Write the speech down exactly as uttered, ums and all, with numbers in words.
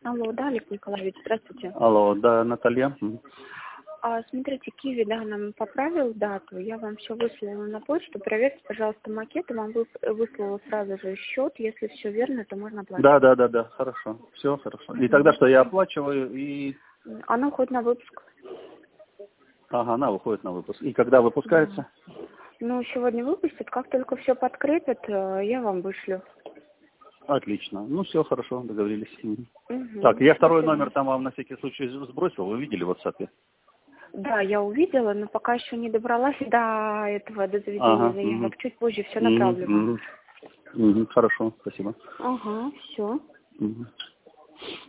Алло, да, Олег Николаевич, здравствуйте. Алло, да, Наталья. А, смотрите, Киви, да, нам поправил дату, я вам все выслала на почту, проверьте, пожалуйста, макет, и вам выс- выслала сразу же счет, если все верно, то можно Да, оплачивать. да, да, да, хорошо, все хорошо. И тогда что, я оплачиваю и... Она уходит на выпуск. Ага, она выходит на выпуск. И когда выпускается? Ну, сегодня выпустят, как только все подкрепят, э, я вам вышлю. Отлично. Ну, все хорошо, договорились. Мгм. Мгм, Так, я второй спасибо. номер там вам на всякий случай сбросил, вы видели в WhatsApp? Да, я увидела, но пока еще не добралась до этого, до заведения Ага, угу. заявок. Чуть позже все Угу, направлю вам. угу. Угу, хорошо, спасибо. Ага, все. Угу.